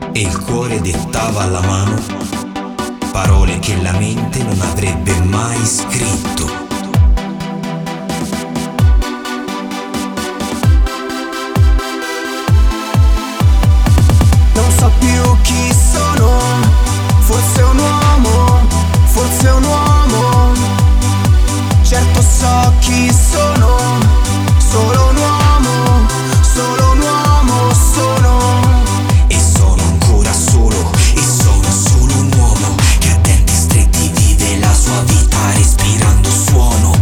e il cuore dettava alla mano parole che la mente non avrebbe mai scritto. Non so più chi sono, forse un uomo, forse un uomo. Certo so chi sono, solo un uomo, solo un uomo sono. E sono ancora solo, e sono solo un uomo che a denti stretti vive la sua vita respirando suono,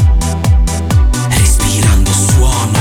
respirando suono.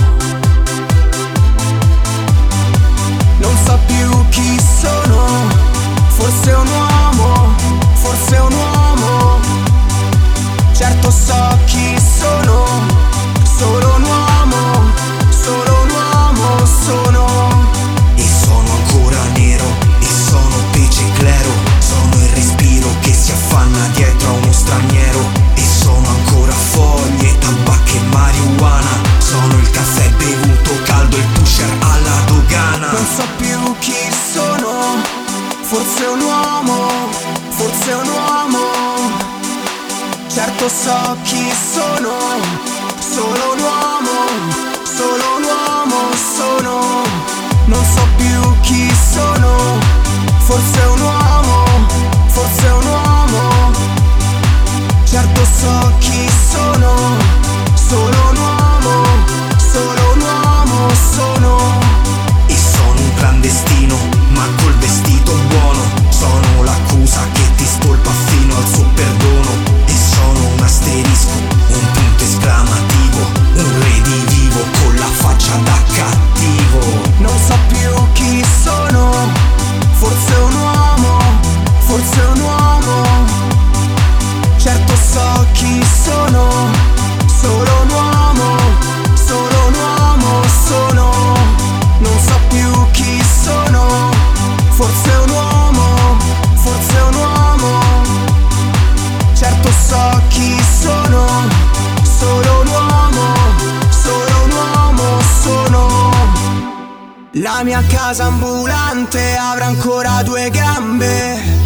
Non so più chi sono, forse un uomo, forse un uomo. Certo so chi sono, solo un uomo, solo un uomo sono. E sono ancora nero, e sono pece claro. Sono il respiro che si affanna dietro a uno straniero. E sono ancora foglie, tabacco e marijuana. Sono il caffè bevuto caldo, il pusher alla dogana. Non so più chi sono, forse un uomo, forse un uomo. Certo so chi sono, solo un uomo, solo un uomo sono. Non so più chi sono, forse un uomo, forse un uomo. Certo so chi sono, solo un uomo, solo un uomo sono. E sono un clandestino, ma col vestito buono. Sono l'accusa che ti stolpa fino al suo perdono. E sono un asterisco, un punto esclamativo, un redivivo con la faccia da cattivo. Non so più chi sono, forse un uomo, forse un uomo. Certo so chi sono, solo un uomo, solo un uomo sono. Non so più chi sono, forse un uomo, forse un uomo. Certo so chi sono, solo un uomo, solo un uomo sono. La mia casa ambulante avrà ancora due gambe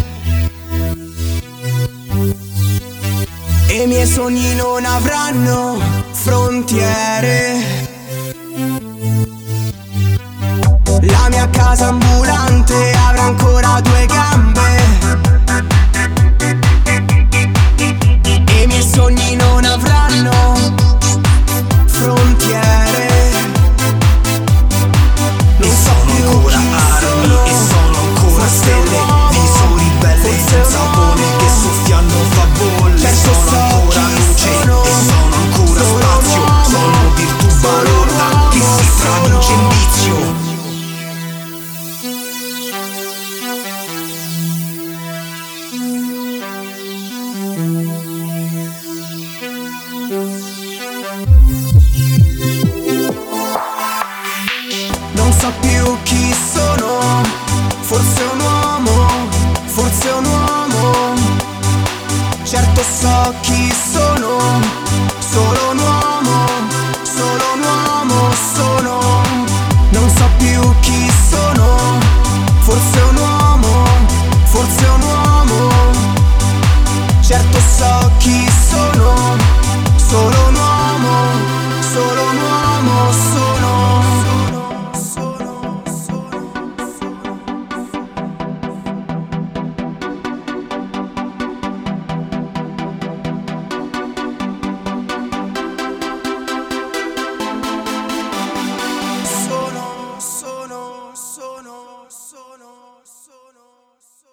e i miei sogni non avranno frontiere. La mia casa ambulante avrà ancora due gambe e i miei sogni non avranno frontiere. E sono ancora armi, e sono ancora stelle, visori belle senza sapone che soffiano favole. Sono ancora luce, e sono ancora spazio. Sono virtù balorda che si traduce in vizio. Non so più chi